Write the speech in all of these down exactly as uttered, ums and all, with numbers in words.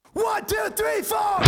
One, two, three, four!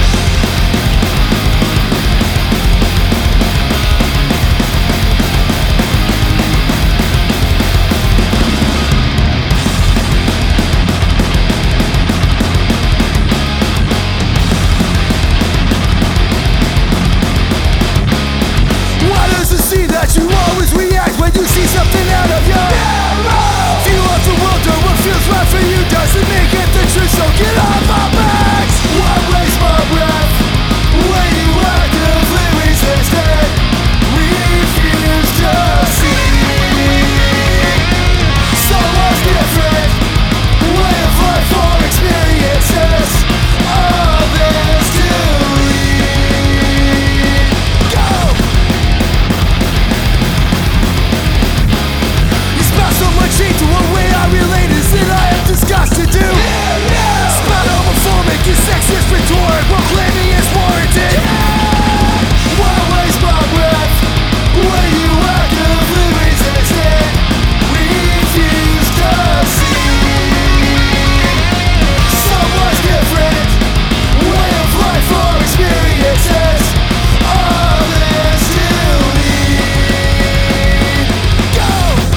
That you always react when you see something out of your arrow. View of the world or what feels right for you doesn't make it the truth, so get off my back. Why waste my breath when you actively resist it? Refuse to see so much different way of life or experiences. Others to read. Go! So much hate to one way I relate is that I have disgust to do. Yeah, yeah. Spout homophobic and sexist rhetoric while claiming it's warranted. Yeah. Why waste my breath when you actively resist it? Refuse to see so much different way of life or experiences. Others to need. Go!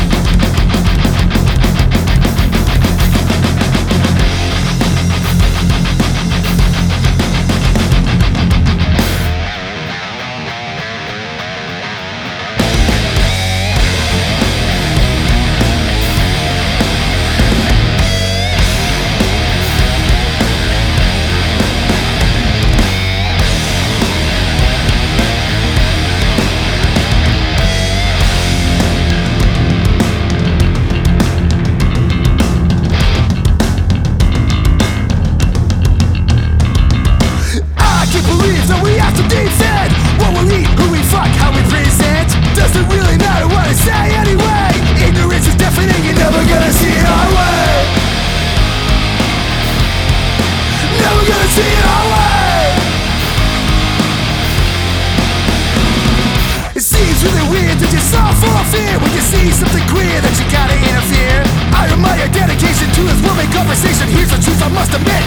So we have to defend what we eat, who we fuck, how we present. Doesn't really matter what I say anyway. Ignorance is deafening, you're never gonna see it our way. Never gonna see it our way. It seems really weird to just all full of fear when you see something queer that you gotta interfere. I admire dedication to this woman conversation. Here's the truth I must admit.